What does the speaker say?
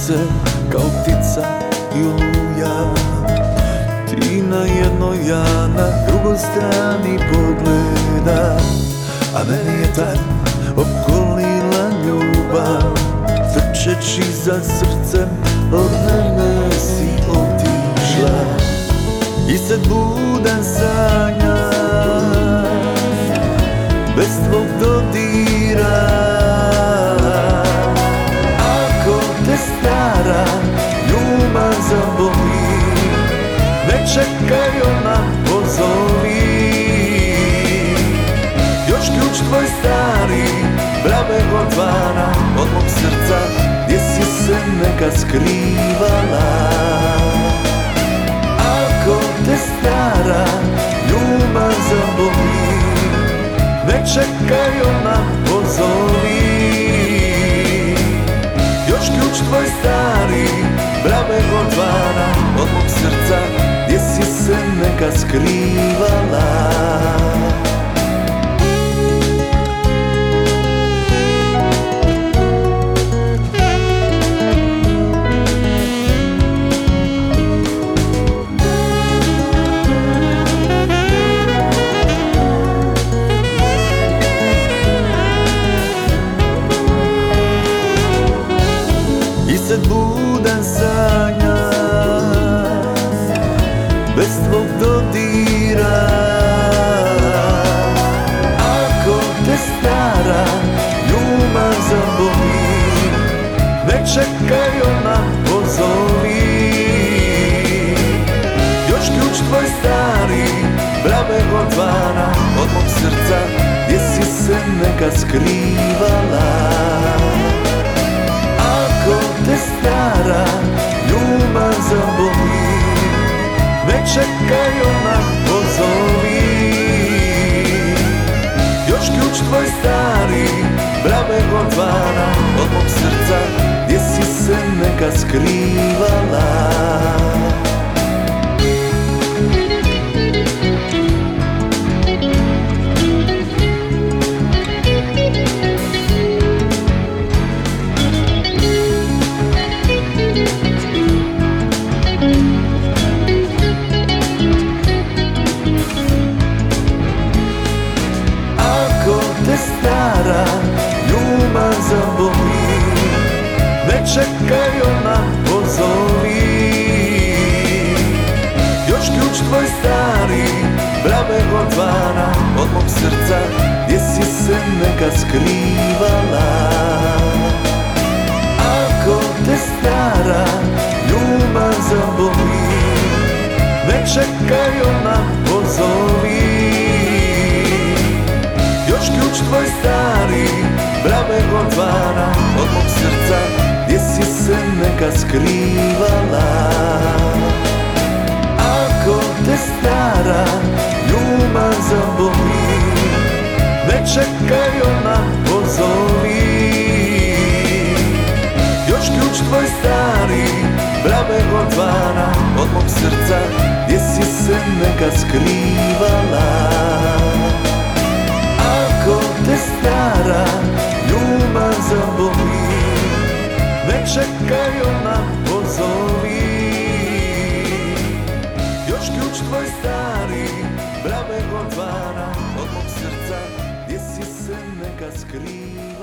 se kao ptica i oluja. Ti na jednoj, ja na drugoj strani pogleda, a meni je tad opkolila ljubav. Trčeći za srcem od mene si otišla i sad budem sanjam bez tvog dodira. Ako te stara ljubav zaboli, ne čekaj, ona pozovi. Još ključ tvoj stari brave otvara od mog srca, gdje si se nekad skrivala. Ako te stara ljubav zaboli, ne čekaj, ona pozovi. Još ključ tvoj stari brave otvara od mog srca, gdje si se nekad skrivala. I sad budem sanjam bez tvog dodira. Ako te stara ljubav zaboli, ne čekaj, ona pozovi. Još ključ tvoj stari brave otvara od mog srca, gdje si se nekad skrivala. Ako te stara ljubav zaboli, ne čekaj, ona pozovi. Još ključ tvoj stari brave otvara od mog srca, gdje si se nekad skrivala. Stara ljubav zaboli, ne čekaj, ona pozovi. Još ključ tvoj stari brave otvara od mog srca, gdje si se nekad skrivala. Ako te stara ljubav zaboli, ne čekaj, ona pozovi. Još ključ tvoj stari brave otvara od mog srca, gdje si se nekad skrivala. Ako te stara ljubav zaboli, ne čekaj, ona pozovi. Još ključ tvoj stari brave otvara od mog srca, gdje si se nekad skrivala. Ako te stara ljubav zaboli, ne čekaj, ona pozovi. Još ključ tvoj stari brave otvara od mog srca, gdje si se nekad skrivala.